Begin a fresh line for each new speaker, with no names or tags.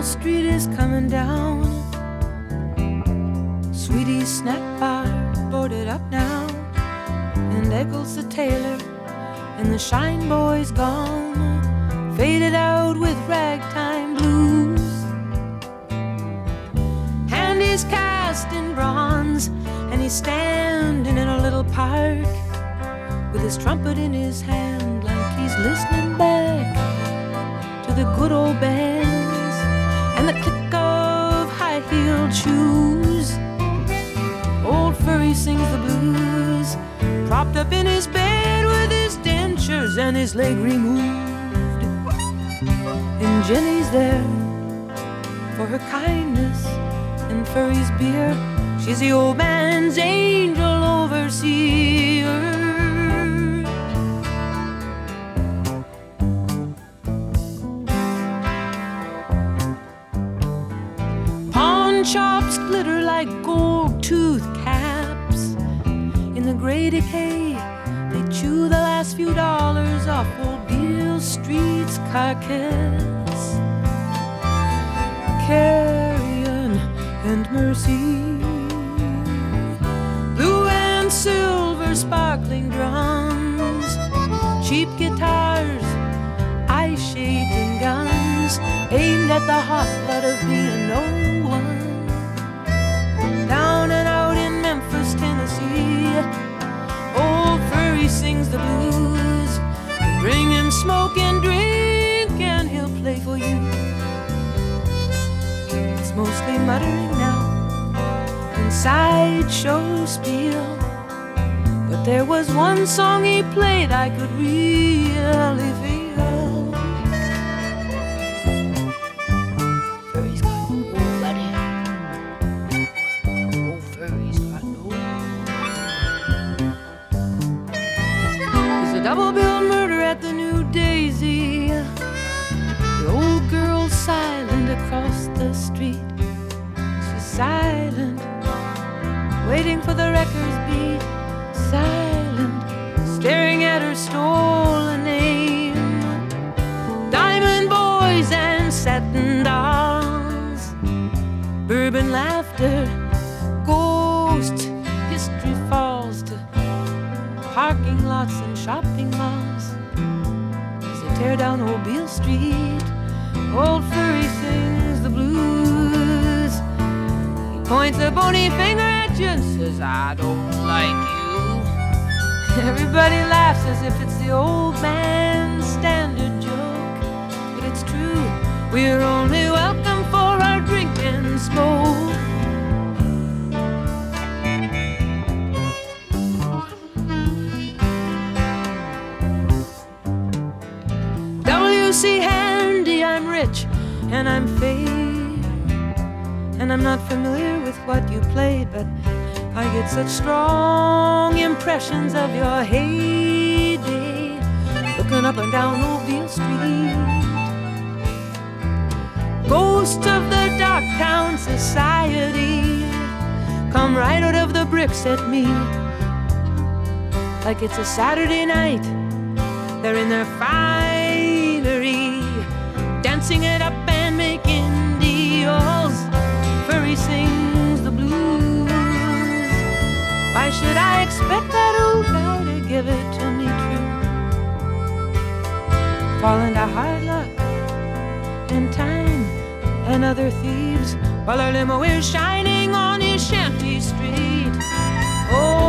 Beale Street is coming down. Sweetie's snack bar boarded up now, and Eccles the tailor and the Shine Boy's gone, faded out with ragtime blues. And he's cast in bronze, and he's standing in a little park with his trumpet in his hand, like he's listening back to the good old bands and the click of high-heeled shoes. Old Furry sings the blues, propped up in his bed with his dentures and his leg removed. And Jenny's there for her kindness and Furry's beer. She's the old man's angel overseer. Pawn shops glitter like gold tooth caps. In the gray decay, they chew the last few dollars off old Beale Street's carcass. Carrion and Mercy, blue and silver sparkling drums, cheap guitars, eye-shading guns, aimed at the hot blood of being no one. Down and out in Memphis, Tennessee, old Furry sings the blues. Bring him smoke and drink and he'll play for you. It's mostly muttering now and sideshow spiel, but there was one song he played I could really feel. Furry's got no bloody, old Furry's got no. There's a double-billed murder at the New Daisy. The old girl's silent across the street. She's silent, waiting for the records beat. Silent, staring at her stolen name. Diamond boys and satin dolls, bourbon laughter, ghost history falls to parking lots and shopping malls. As they tear down old Beale Street, old Furry sings the blues. He points a bony finger at you and says, I don't like you. Everybody laughs as if it's the old man's standard joke, but it's true, we're only welcome for our drink and smoke. W.C. Handy, I'm rich and I'm fair, and I'm not familiar with what you played, but I get such strong impressions of your heyday, looking up and down old Beale Street. Ghosts of the Darktown Society come right out of the bricks at me, like it's a Saturday night. They're in their finery, dancing it up and making deals. Furry sings the blues. Why should I expect that old guy to give it to me true? Fall into hard luck and time and other thieves, while our limo is shining on his shanty street. Oh,